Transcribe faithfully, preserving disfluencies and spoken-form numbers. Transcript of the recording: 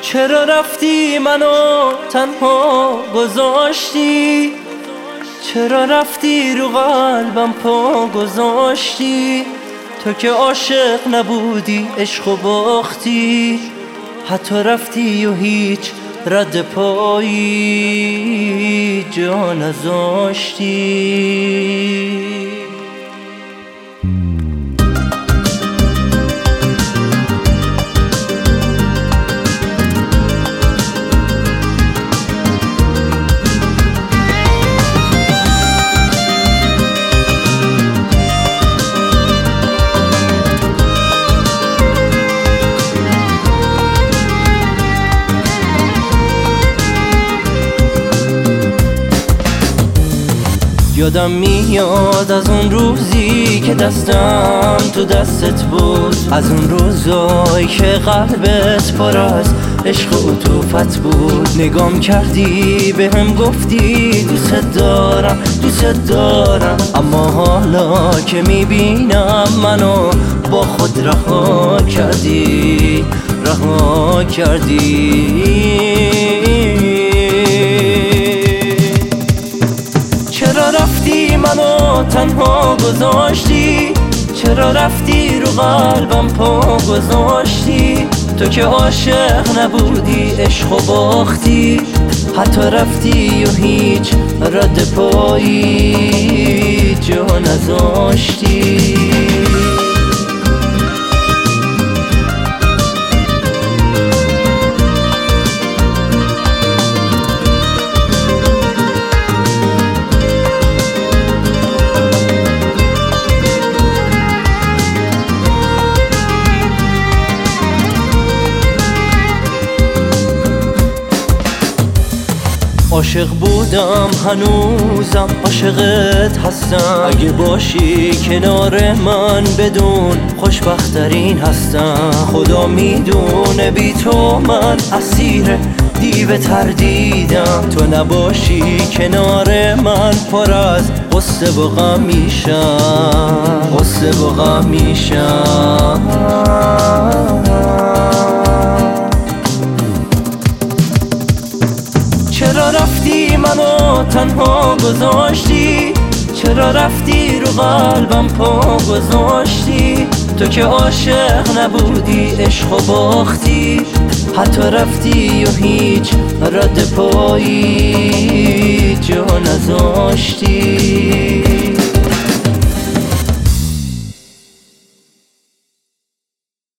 چرا رفتی منو تنها گذاشتی؟ چرا رفتی رو قلبم پا گذاشتی؟ تو که عاشق نبودی عشق و باختی، حتی رفتی و هیچ رد پایی جا نذاشتی. یادم میاد از اون روزی که دستم تو دستت بود، از اون روزایی که قلبت پر از عشق و عطوفت بود. نگام کردی بهم گفتی دوست دارم دوست دارم، اما حالا که میبینم منو با خود رها کردی رها کردی. چرا رفتی منو تنها گذاشتی؟ چرا رفتی رو قلبم پا گذاشتی؟ تو که عاشق نبودی عشق و باختی، حتی رفتی و هیچ رد پایی جا نذاشتی. عاشق بودم هنوزم عاشقت هستم، اگه باشی کنار من بدون خوشبخت‌ترین هستم. خدا میدونه بی تو من اسیر دیو تردیدم، تو نباشی کنار من پر از غصه و غم میشم غصه و غم میشم. چرا رفتی منو تنها گذاشتی؟ چرا رفتی رو قلبم پا گذاشتی؟ تو که عاشق نبودی عشق و باختی، حتی رفتی و هیچ رد پایی جا نذاشتی.